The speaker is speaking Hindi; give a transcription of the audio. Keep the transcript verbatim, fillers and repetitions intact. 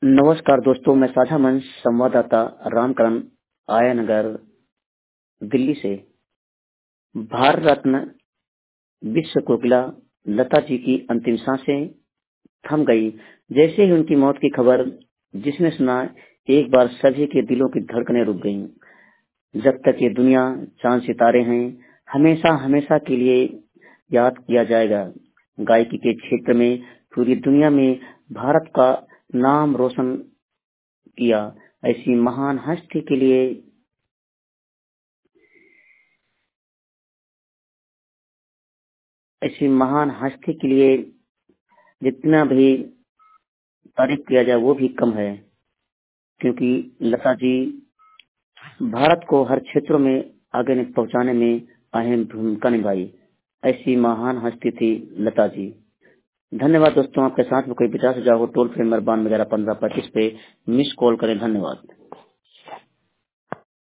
नमस्कार दोस्तों, मैं साझा मंच संवाददाता रामकरण आया नगर दिल्ली से। भारत रत्न विश्व कोकिला लता जी की अंतिम सांसें थम गई। जैसे ही उनकी मौत की खबर जिसने सुना, एक बार सभी के दिलों की धड़कनें रुक गईं। जब तक ये दुनिया चांद सितारे हैं, हमेशा हमेशा के लिए याद किया जाएगा। गायकी के क्षेत्र में पूरी दुनिया में भारत का नाम रोशन किया। ऐसी महान हस्ती के लिए ऐसी महान हस्ती के लिए जितना भी तारीफ किया जाए वो भी कम है, क्योंकि लता जी भारत को हर क्षेत्रों में आगे पहुंचाने में अहम भूमिका निभाई। ऐसी महान हस्ती थी लता जी। धन्यवाद दोस्तों। आपके साथ में कोई विचार सुझाव हो, टोल फ्री नंबर बानवे ग्यारह पंद्रह पच्चीस पे मिस कॉल करें। धन्यवाद।